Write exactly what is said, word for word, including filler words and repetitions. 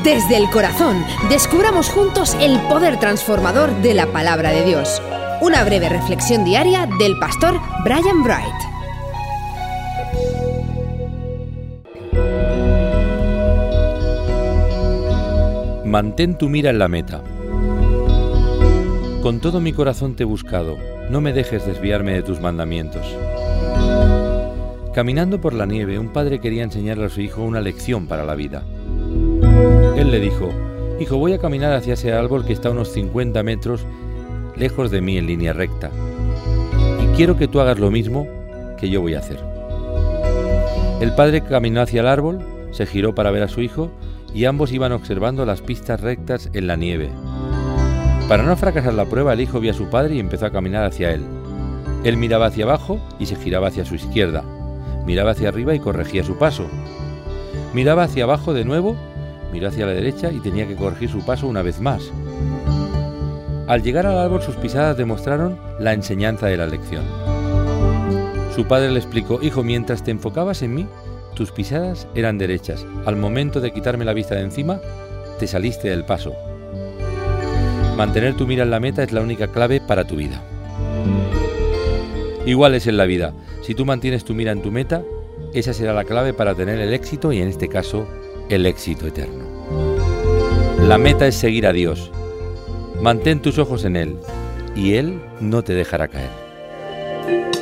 Desde el corazón, descubramos juntos el poder transformador de la palabra de Dios. Una breve reflexión diaria del pastor Brian Bright. Mantén tu mira en la meta. Con todo mi corazón te he buscado, no me dejes desviarme de tus mandamientos. Caminando por la nieve, un padre quería enseñarle a su hijo una lección para la vida. Él le dijo: hijo, voy a caminar hacia ese árbol que está a unos cincuenta metros lejos de mí en línea recta. Y quiero que tú hagas lo mismo que yo voy a hacer. El padre caminó hacia el árbol, se giró para ver a su hijo y ambos iban observando las pistas rectas en la nieve. Para no fracasar la prueba, el hijo vio a su padre y empezó a caminar hacia él. Él miraba hacia abajo y se giraba hacia su izquierda. Miraba hacia arriba y corregía su paso. Miraba hacia abajo de nuevo, miró hacia la derecha y tenía que corregir su paso una vez más. Al llegar al árbol, sus pisadas demostraron la enseñanza de la lección. Su padre le explicó: hijo, mientras te enfocabas en mí, tus pisadas eran derechas. Al momento de quitarme la vista de encima, te saliste del paso. Mantener tu mira en la meta es la única clave para tu vida. Igual es en la vida. Si tú mantienes tu mira en tu meta, esa será la clave para tener el éxito y, en este caso, el éxito eterno. La meta es seguir a Dios. Mantén tus ojos en Él y Él no te dejará caer.